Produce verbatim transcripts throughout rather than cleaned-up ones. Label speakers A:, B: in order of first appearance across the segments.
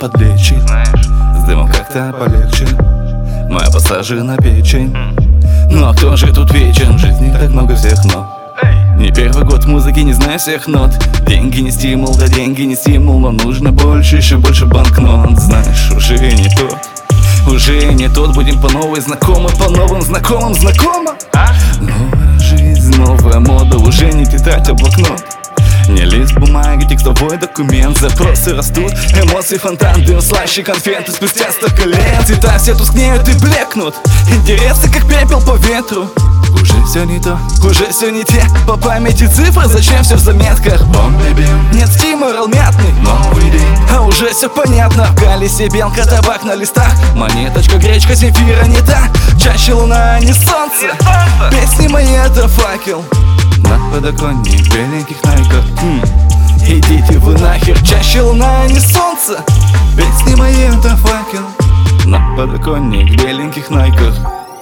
A: подлечит, с дымом как-то полегче. Моя пассажирная печень. Ну а кто же тут вечен? В жизни так много всех, но не первый год музыки, не знаю всех нот. Деньги не стимул, да деньги не стимул, но нужно больше, еще больше банкнот. Знаешь, уже не тот, уже не тот. Будем по новой знакомы, по новым знакомым знакомо. Новая жизнь, новая мода, уже не тетрадь, а блокнот. Не лист бумаги, текстовой документ. Запросы растут, эмоции фонтан, дым слаще конфеты. Спустя столько лет цвета все тускнеют и блекнут. Интересы как пепел по ветру. Уже все не то, уже все не те. По памяти цифры, зачем все в заметках? Нет стимула мятный, новый день. А уже все понятно, в колесе белка, табак на листах. Монеточка, гречка, земфира не та. Чаще луна, а не солнце. Песни мои это факел на подоконник в беленьких найках. хм. Идите вы нахер, чаще луна, а не солнце. Песни мои это факел на подоконник в беленьких найках.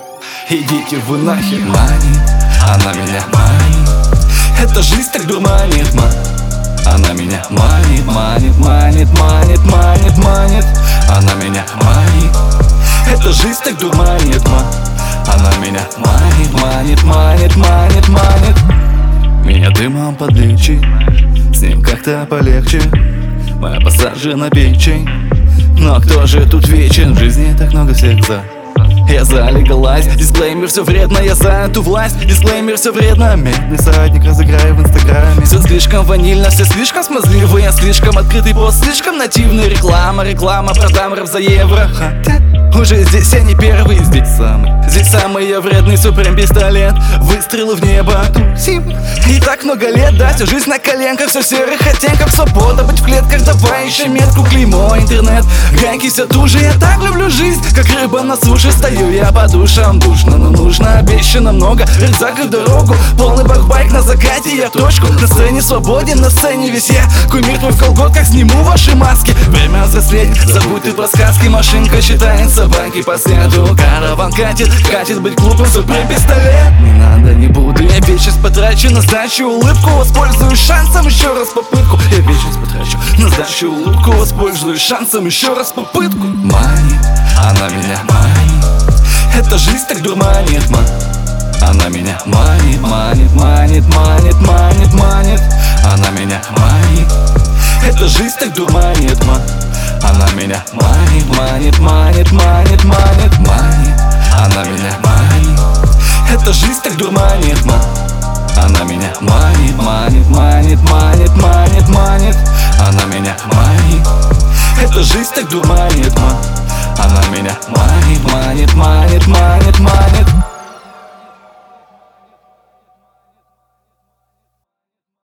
A: Идите вы нахер. Манит, она меня манит. Эта жизнь так дурманит, ма. Она меня манит, манит, манит, манит, манит, манит. Она меня манит. Эта жизнь так дурманит, ма. Она меня манит, манит, манит, манит, манит. Меня дымом подлечит, с ним как-то полегче. Моя пассажирная печень. Но кто же тут вечен? В жизни так много всех за. Я за легалайз, дисклеймер, все вредно. Я за эту власть, дисклеймер, все вредно. Медный садник разыграю в инстаграме. Все слишком ванильно, все слишком смазливые. Я слишком открытый пост, слишком нативный. Реклама, реклама, продам рэп за евро. Хотя уже здесь я не первый, здесь самый. Здесь самый я вредный супрем-пистолет. Выстрелы в небо, тусим. И так много лет, да, всю жизнь на коленках. Все в серых оттенках, свобода быть в клетках. Давай еще метку, клеймо, интернет. Гайки все туже, я так люблю жизнь. Как рыба на суше, стою я по душам. Душно, но нужно, обещано много. Рюкзак и дорогу, полный бакбайк на закате. Я в точку, на сцене свободен, на сцене весь я. Кумир твой в колготках, сниму ваши маски. Время взрослеть, забудь ты про сказки. Машинка считает собаки по следу. Караван катит, катит быть глупым, супер-пистолет. Не надо, не буду, я вечность потрачу на сдачу, улыбку. Воспользуюсь шансом, еще раз попытку. Я вечность потрачу на сдачу, улыбку. Воспользуюсь шансом, еще раз попытку. Манит, она меня манит. Эта жизнь так дурманит, ма. Она меня манит, манит, манит, манит, манит, манит. Она меня манит. Эта жизнь так дурманит, ма. Она меня манит, манит, манит, манит, манит, манит. Она меня манит. Эта жизнь так дурманит, ма. Она меня манит, манит, манит, манит, манит, манит. Она меня манит. Эта жизнь так дурманит, ма. Она меня манит, манит, манит, манит, манит.